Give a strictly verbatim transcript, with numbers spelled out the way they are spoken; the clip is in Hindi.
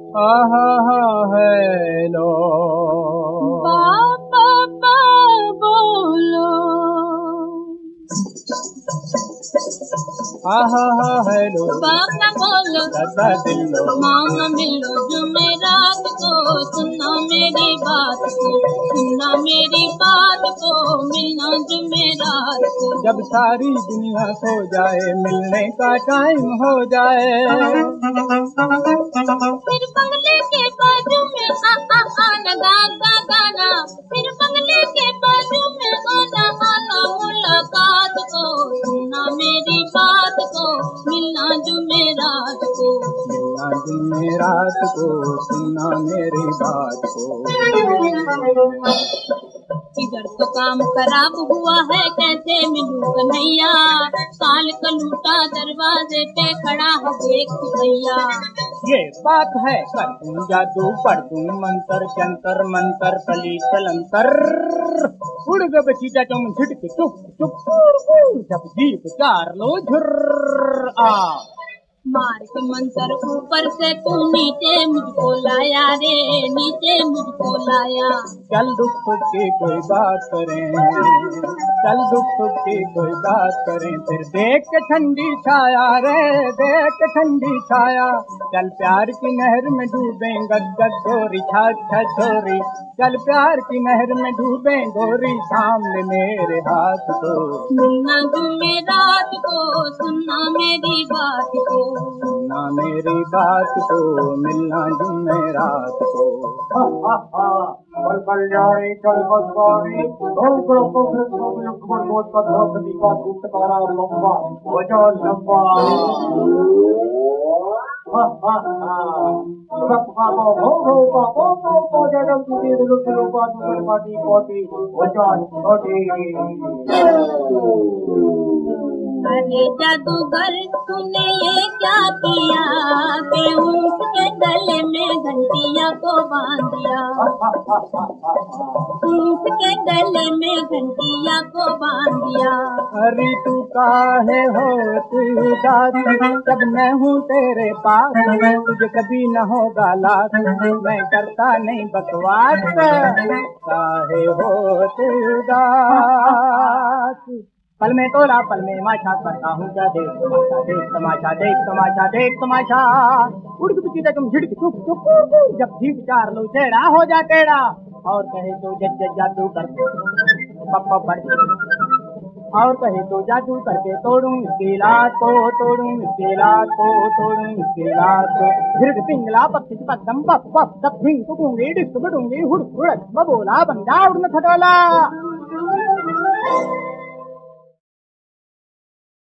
आहा हा हेलो बाबा बोलो आहा हा हेलो बाबा बोलो दादा दिलो मामा मिलो जुमेरात को सुनना मेरी बात को सुनना मेरी बात को मिलना जुमेरात को जब सारी दुनिया सो जाए मिलने का टाइम हो जाए फिर बंगले के बाजू में आ आ आना गाना गाना फिर बंगले के बाजू में आना आना मुलाकात को सुनना मेरी बात को मिलना जुमेरात को मिलना जुमेरात को सुनना मेरी बात को। इधर तो काम खराब हुआ है कैसे मिलूं कन्हैया काल का लूटा दरवाजे पे खड़ा है देख भैया ये बात है कर दूं जादू पढ़ दूं मंतर जंतर मंतर कली चलंतर उड़ गए बचीटा तुम झिटक चुप चुप जब जीप चार लो झुर्र आ मार के मंतर ऊपर से तू नीचे मुझको लाया रे नीचे मुझको लाया चल दुख सुख की कोई बात करें चल दुख सुख की कोई बात करें फिर देख के ठंडी छाया रे देख के ठंडी छाया चल प्यार की नहर में डूबे गद गोरी छाछ छोरी चल प्यार की नहर में डूबे गोरी सामने मेरे हाथ को मिलना जुमेरात को सुनना मेरी बात को सुनना मेरी बात को मिलना जुमेरात को। कल कल्याणी कल बसवानी दो ग्रुपों से दो युगमन मोट का द्रौपदी का दूतकारा लंबा वजह लंबा जगम तुझे रूपा दूसर पाटी पोटी वजह छोटी। अरे जादूगर तूने ये क्या किया के ऊँट के गले में घंटिया को बांध दिया ऊँट के गले में घंटिया को बांध दिया। अरे तू काहे हो तू उदास जब मैं हूँ तेरे पास तुझे कभी न होगा लाख मैं करता नहीं बकवास काहे हो तू उदास पल में तोड़ा पल में माशा करता हूँ क्या देख तमाशा देख तमाशा देख तमाशा देख तमाशा उड़ की तुम झिड़क चुप चुप जब ठीक चार लो टेढ़ा हो जा टेढ़ा और कहे तो जज जादू कर पप्पा पड़ और कहे तो जादू करके तोड़ूं इसकी लात को तोड़ूं इसकी लात को तोड़ूं इसकी लात को झिड़क पिंगला पक्षी पक्कम पप पप तब भिंग टूंगी डिस्क बडूंगी हुड़ हुड़ बबोला बंदा उड़न खटोला।